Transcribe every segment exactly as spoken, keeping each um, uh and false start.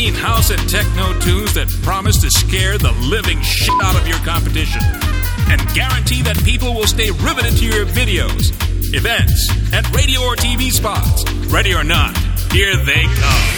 clean house and techno tunes that promise to scare the living shit out of your competition and guarantee that people will stay riveted to your videos, events, and radio or T V spots. Ready or not, here they come.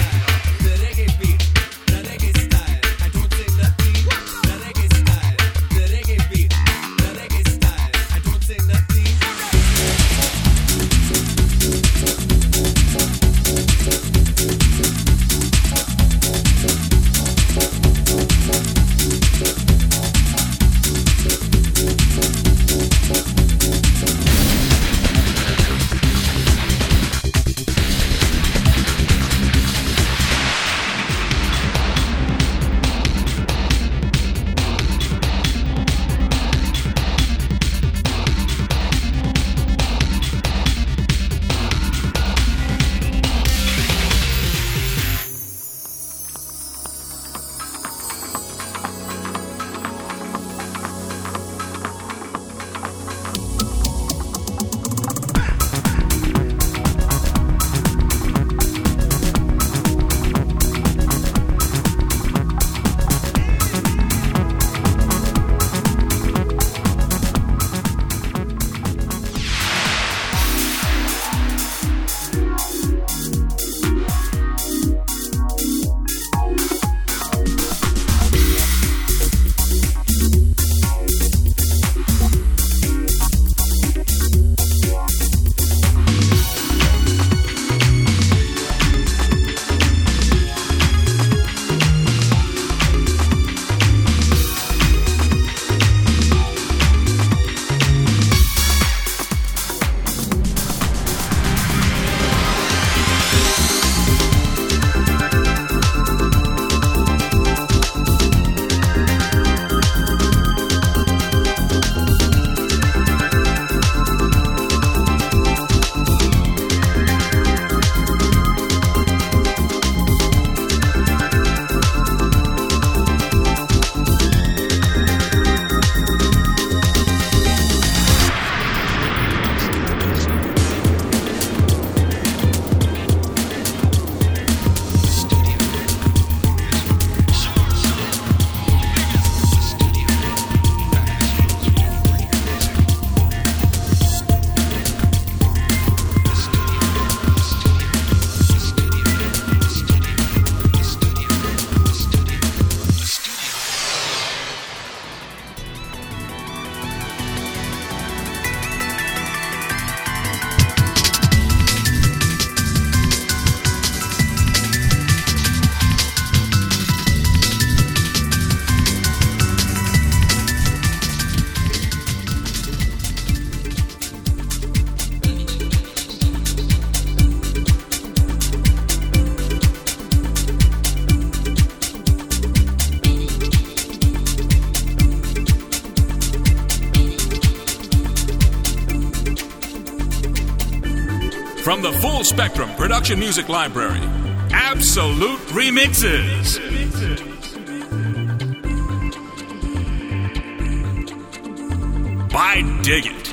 From the Full Spectrum Production Music Library, Absolute Remixes. By Dig It.